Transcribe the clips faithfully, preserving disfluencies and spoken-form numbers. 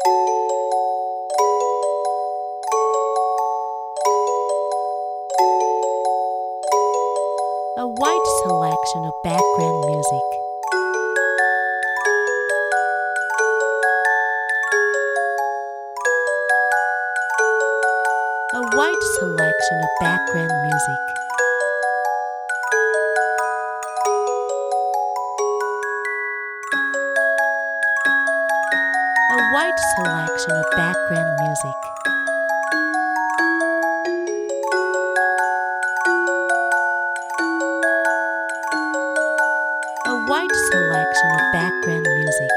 A wide selection of background music. A wide selection of background music. A wide selection of background music. A wide selection of background music.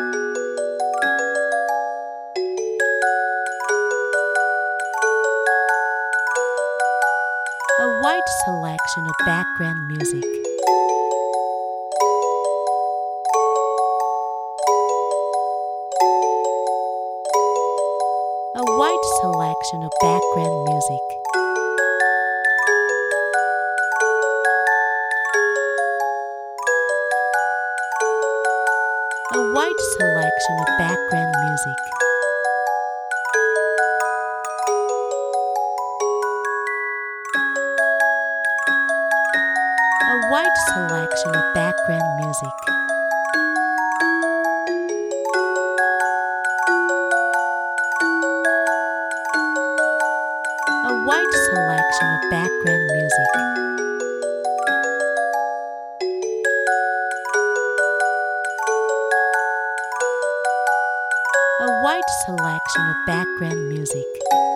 A wide selection of background music. A wide selection of background music. A wide selection of background music. A wide selection of background music. A wide selection of background music. A wide selection of background music.